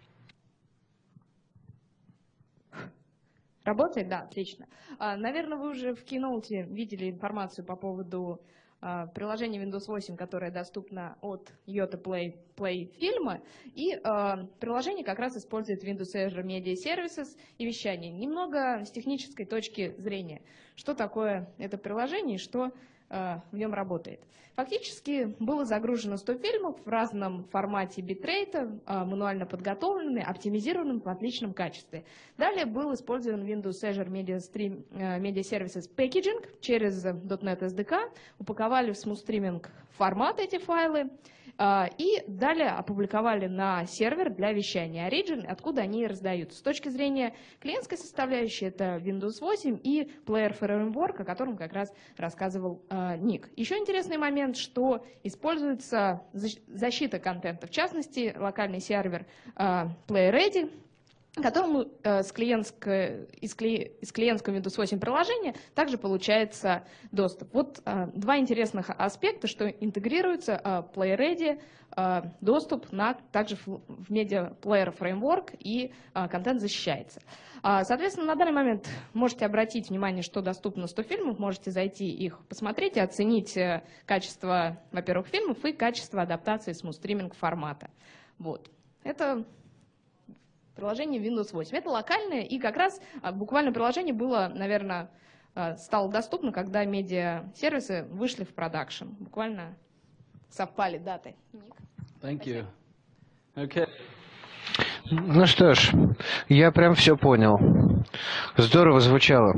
Работает? Да, отлично. Наверное, вы уже в Keynote видели информацию по поводу приложения Windows 8, которое доступно от Yota Play фильма. И приложение как раз использует Windows Azure Media Services и вещание. Немного с технической точки зрения. Что такое это приложение и что в нем работает. Фактически было загружено 100 фильмов в разном формате битрейта, мануально подготовленные, оптимизированным в отличном качестве. Далее был использован Windows Azure Media Services Packaging через .NET SDK, упаковали в Smooth Streaming формат эти файлы, и далее опубликовали на сервер для вещания Origin, откуда они раздаются. С точки зрения клиентской составляющей, это Windows 8 и Player Framework, о котором как раз рассказывал Ник. Еще интересный момент, что используется защита контента, в частности, локальный сервер PlayReady, которому из клиентского Windows 8 приложения также получается доступ. Вот два интересных аспекта, что интегрируется PlayReady, доступ также в Media Player Framework, и контент защищается. Соответственно, на данный момент можете обратить внимание, что доступно 100 фильмов, можете зайти их посмотреть и оценить качество, во-первых, фильмов и качество адаптации Smooth Streaming формата. Вот. Это приложение Windows 8. Это локальное, и как раз буквально приложение было, наверное, стало доступно, когда медиа-сервисы вышли в продакшн. Буквально совпали даты. Thank you. Okay. Ну что ж, я прям все понял. Здорово звучало.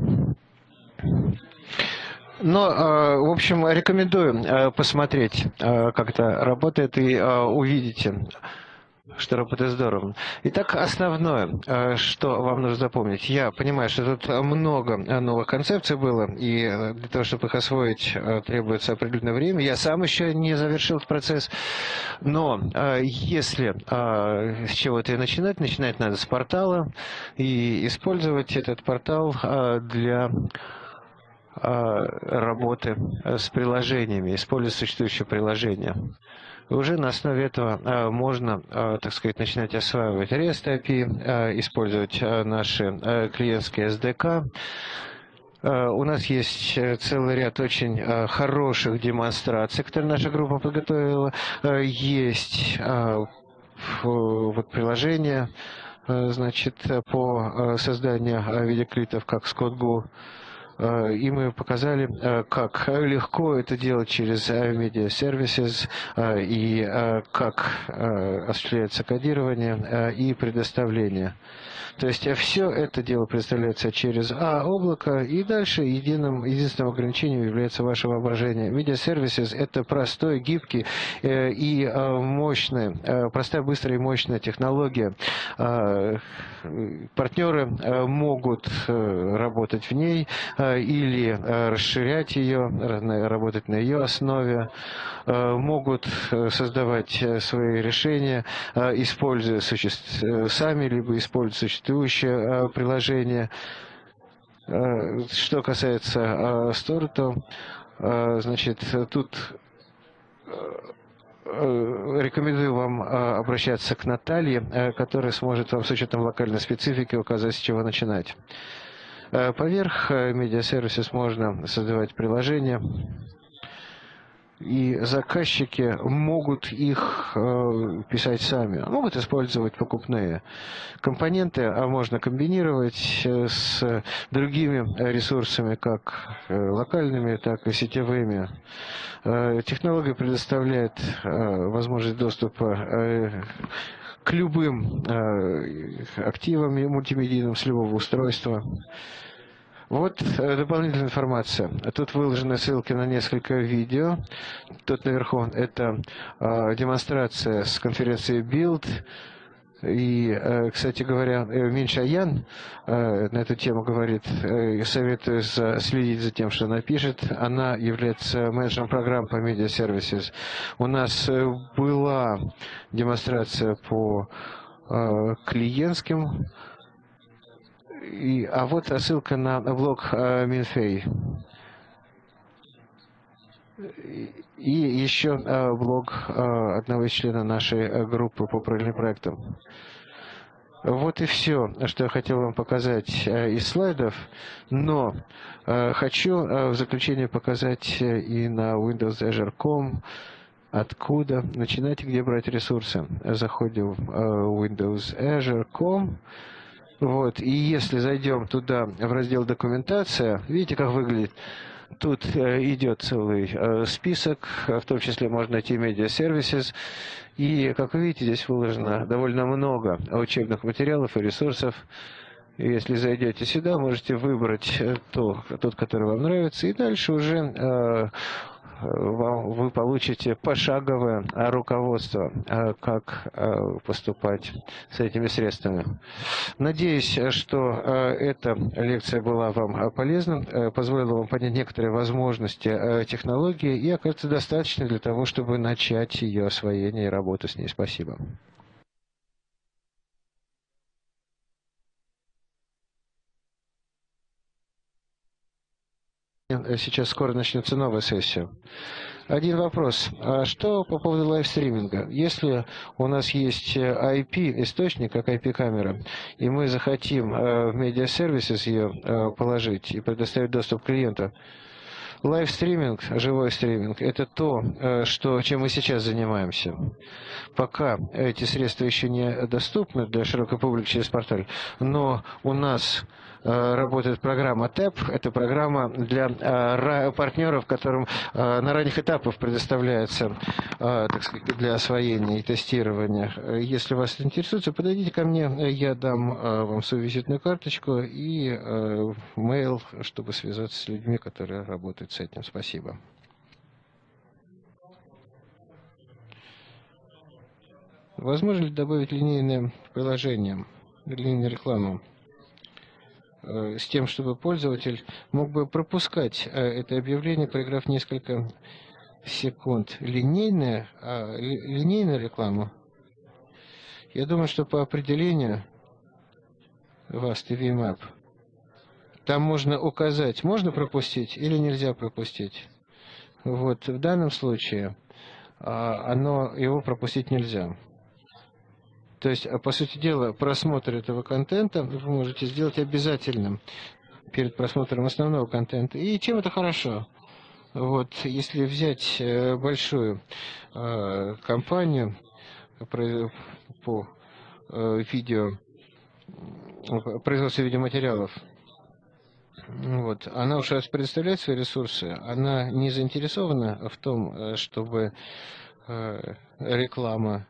Но, в общем, рекомендую посмотреть, как это работает, и увидите. что работает здорово. Итак, основное, что вам нужно запомнить. Я понимаю, что тут много новых концепций было, и для того, чтобы их освоить, требуется определенное время. Я сам еще не завершил этот процесс. Но если с чего-то и начинать надо с портала, и использовать этот портал для работы с приложениями, использовать существующие приложения. Уже на основе этого можно, так сказать, начинать осваивать REST API, использовать наши клиентские SDK. У нас есть целый ряд очень хороших демонстраций, которые наша группа подготовила. Есть вот приложение, значит, по созданию видеоклипов, как ScottGo. И мы показали, как легко это делать через Media Services и как осуществляется кодирование и предоставление. То есть все это дело представляется через облако, и дальше единственным ограничением является ваше воображение. Media Services – это простой, гибкий и мощный, простая, быстрая и мощная технология. Партнеры могут работать в ней или расширять ее, работать на ее основе, могут создавать свои решения, используя сами, либо используя существующее приложение. Что касается Store, то, значит, тут рекомендую вам обращаться к Наталье, которая сможет вам с учетом локальной специфики указать, с чего начинать. Поверх Media Services можно создавать приложения, и заказчики могут их писать сами, могут использовать покупные компоненты, а можно комбинировать с другими ресурсами, как локальными, так и сетевыми. Технология предоставляет возможность доступа к любым активам мультимедийным с любого устройства. Вот дополнительная информация. Тут выложены ссылки на несколько видео. Тут наверху это демонстрация с конференции Build. И, кстати говоря, Минша Аян на эту тему говорит, советую следить за тем, что она пишет. Она является менеджером программ по Media Services. У нас была демонстрация по клиентским. А вот ссылка на блог Минфей. И еще блог одного из членов нашей группы по параллельным проектам. Вот и все, что я хотел вам показать из слайдов, но хочу в заключение показать и на Windows Azure.com, откуда начинать и где брать ресурсы. Заходим в Windows Azure.com. Вот, и если зайдем туда, в раздел «Документация», видите, как выглядит? Тут идет целый список, в том числе можно найти Media Services. И, как вы видите, здесь выложено довольно много учебных материалов и ресурсов. И если зайдете сюда, можете выбрать тот, который вам нравится, и дальше уже вы получите пошаговое руководство, как поступать с этими средствами. Надеюсь, что эта лекция была вам полезна, позволила вам понять некоторые возможности технологии и окажется достаточно для того, чтобы начать ее освоение и работу с ней. Спасибо. Сейчас скоро начнется новая сессия. Один вопрос. А что по поводу лайвстриминга? Если у нас есть IP-источник, как IP-камера, и мы захотим в Media Services ее положить и предоставить доступ клиенту, лайвстриминг, живой стриминг – это то, чем мы сейчас занимаемся. Пока эти средства еще не доступны для широкой публики через портал, но у нас работает программа TAP. Это программа для партнеров, которым на ранних этапах предоставляется, так сказать, для освоения и тестирования. Если вас это интересует, подойдите ко мне, я дам вам свою визитную карточку и mail, чтобы связаться с людьми, которые работают с этим. Спасибо. Возможно ли добавить линейное приложение, линейную рекламу, с тем, чтобы пользователь мог бы пропускать это объявление, проиграв несколько секунд? Линейная рекламу? Я думаю, что по определению VAS TV Map там можно указать, можно пропустить или нельзя пропустить. Вот в данном случае его пропустить нельзя. То есть, по сути дела, просмотр этого контента вы можете сделать обязательным перед просмотром основного контента. И чем это хорошо? Вот, если взять большую компанию по производству видеоматериалов, вот, она уж раз предоставляет свои ресурсы, она не заинтересована в том, чтобы реклама,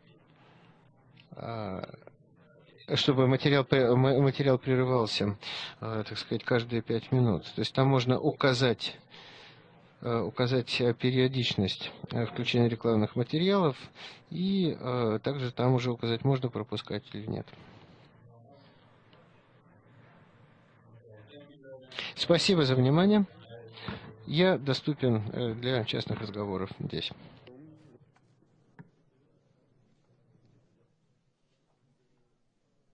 чтобы материал прерывался, так сказать, каждые 5 минут. То есть там можно указать периодичность включения рекламных материалов, и также там уже указать, можно пропускать или нет. Спасибо за внимание. Я доступен для частных разговоров здесь.